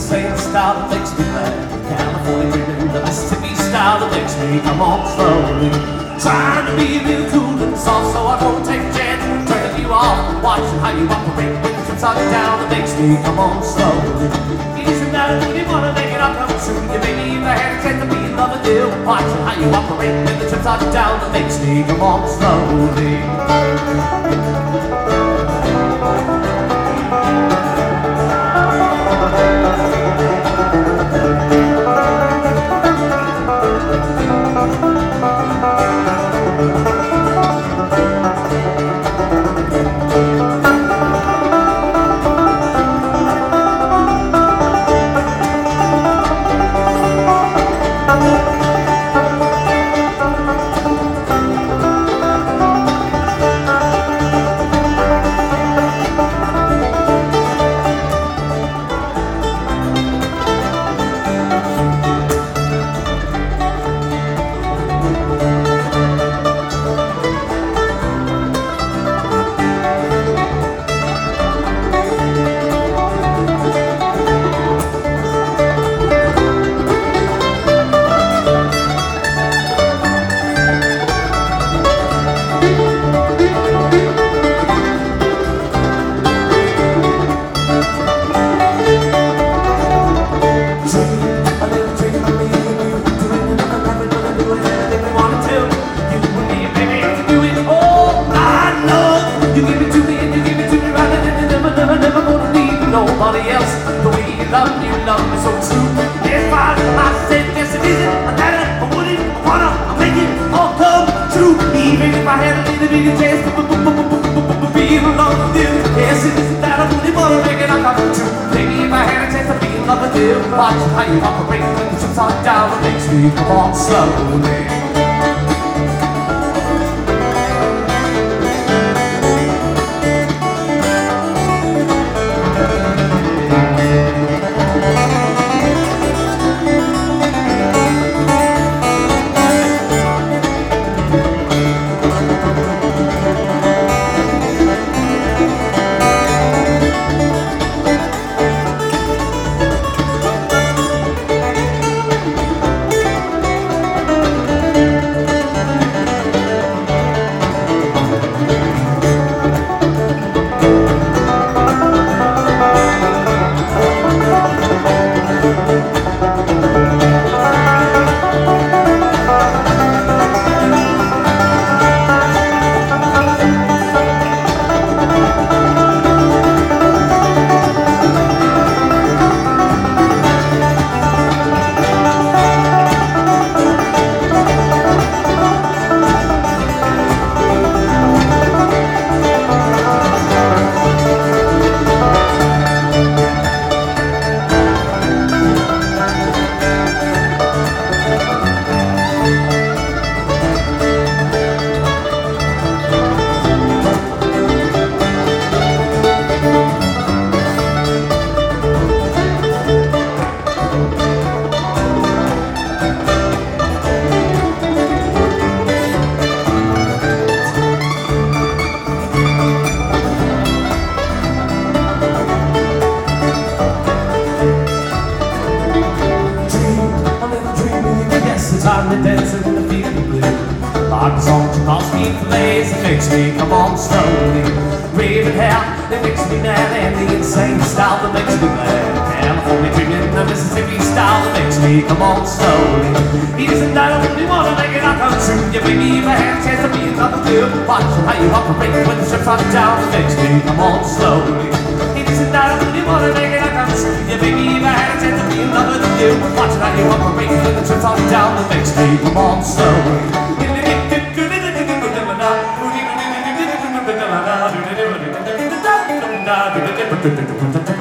insane style that makes me glad. California dreaming, the Mississippi style that makes me come on slowly. Trying to be real cool and soft, so I don't take a chance turning you off. Watching how you operate when the chips are down, that makes me come on slowly. Isn't that when you wanna make it all come true? You made me if I had a chance to be in love with you. Watching how you operate when the chips are down, that makes me come on slowly. Nobody else, the way you love me so true. If I said yes it isn't, I wouldn't, I wanna, I make it all come true. Even if I had a little bit of chance to be in love with you. Yes it isn't that I wouldn't wanna make it all come true. Maybe if I had a chance to be in love with you. Watch how you operate when the chips are down, it makes me come on slowly. Time to dance in the field of blue. Like the song Tchaikovsky plays, it makes me come on slowly. Raven hair, it makes me mad, and the insane style that makes me glad. California dreaming, the Mississippi style that makes me come on slowly. Isn't that only wanna make it all come true? You made me if I had a chance to be in love with you. Watching how you operate when the chips are down, it makes me come on slowly. Isn't that only wanna make it all come true? You made me if I had a chance to be in love with you. Watching how you operate when the chips are down, it makes me come on slowly. Da